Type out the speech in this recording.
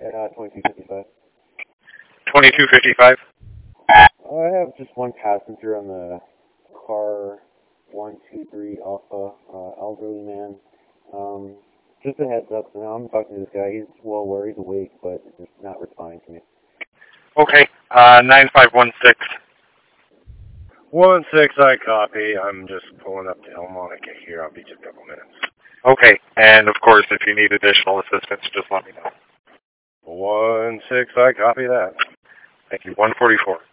at 2255. 2255? I have just one passenger on the car 123 Alpha, elderly man. Just a heads up, so now I'm talking to this guy. He's well aware, he's awake, but just not responding to me. Okay, 9516. 16, I copy. I'm just pulling up to Elmonica here. I'll be just a couple minutes. Okay, and of course, if you need additional assistance, just let me know. 16, I copy that. Thank you. 144.